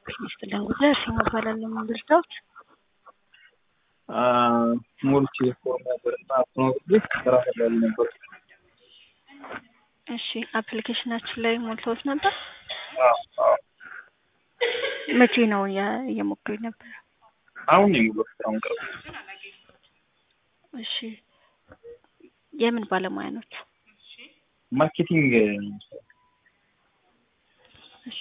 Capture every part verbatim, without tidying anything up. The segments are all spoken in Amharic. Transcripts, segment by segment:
ይስጥልኝ ጉዳይ እርሻ ባላለም ምንድርዳውት አ ሙልቲ ፎርም ነበርና ፕሮጀክት ስራ ላይ ነበር። እሺ አፕሊኬሽናችን ላይ ሞልቶት ነበር። አዎ አዎ መቼ ነው የሞከሩት ነበር? አሁን ነው የሞከሩት አሁን ቅርብ። እሺ የምን ባለሙያ ነው? ማርኬቲንግ። እሺ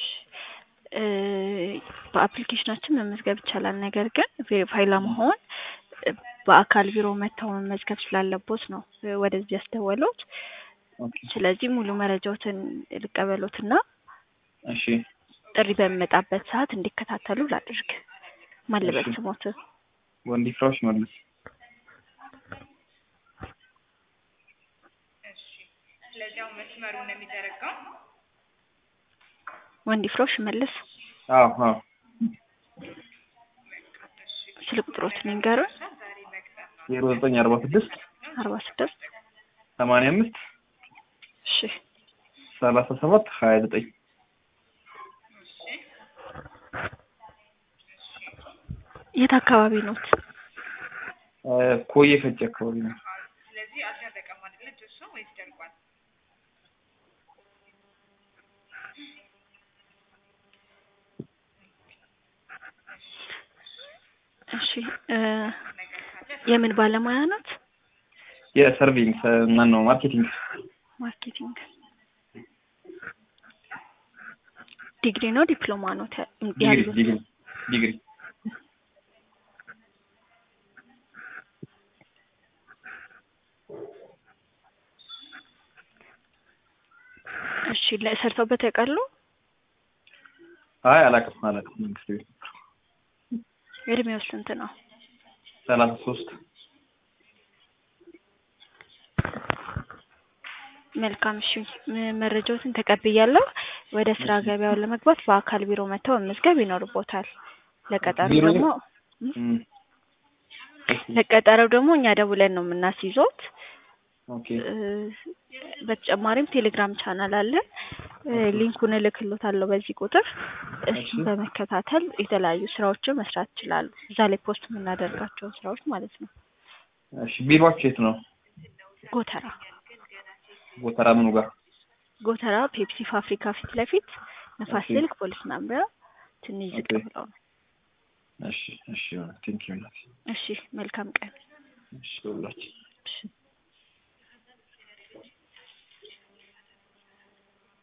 በአፕሊኬሽናችን መመዝገብ ይቻላል። ነገር ግን ቬሪፋይ ለመሆን በአካል ቢሮ መተው መመዝገብ ስላለቦት ነው ወደዚህ ያስደወሉት። ኦኬ ስለዚህ ሙሉ መረጃዎትን ልቀበሉትና እሺ ጥሪ በመጣበት ሰዓት እንዲከታተሉ ላድርግ። ማለበት ስሞት ወንዲ ፍራሽ ማለት እሺ ስለዚህ መስመሩን ነው የሚደረገው። ወንዲ ፍራሽ መልስ። አዎ አዎ ስልክ ቁጥሮት ንገሩ። ዜሮ ዘጠኝ አርባ ስድስት አርባ ስድስት ሰማንያ አምስት እሺ ሰላሳ ሰባት ሀያ ዘጠኝ የት አካባቢ ነው? ኮዬ ፈጭ አካባቢ ነው። ስለዚህ አልተጠቀም አይደል እሱ ወይስ ደርጓል? እሺ የምን ባለሙያ ናት? የሰርቪንግ ማን ነው? ማርኬቲንግ ማርኬቲንግ ዲግሪ ነው ዲፕሎማ ነው? ዲግሪ ዲግሪ ዲግሪ እሺ ለሰርተውበት ያውቃሉ? አይ አላውቅም አላውቅም። መንግስት ቤት እድሜው ስንት ነው? ሰላሳ ሶስት መልካም እሺ መረጃዎትን ተቀብያለሁ። ወደ ስራ ገበያው ለመግባት በአካል ቢሮ መተው መዝገብ ይኖርቦታል። ለቀጠሮ ደግሞ ለቀጠሮው ደግሞ እኛ ደውለን ነው የምናስይዞት። ኦኬ በተጨማሪም ቴሌግራም ቻናል አለ። ሊንኩን እልክልዎታለሁ በዚህ ቁጥር። እሱን በመከታተል የተለያዩ ስራዎችን መስራት ይችላሉ። እዛ ላይ ፖስት የምናደርጋቸው ስራዎች ማለት ነው። እሺ ቢሮአችሁ የት ነው? ጎተራ ጎተራ ምኑ ጋር? ጎተራ ፔፕሲ ፋብሪካ ፊት ለፊት ነፋስ ስልክ ፖሊስ መምሪያ ትንሽ ዝቅ ብለው ነው። እሺ እሺ ቴንክ ዩ። እሺ መልካም ቀን። እሺ ሁላችሁ እሺ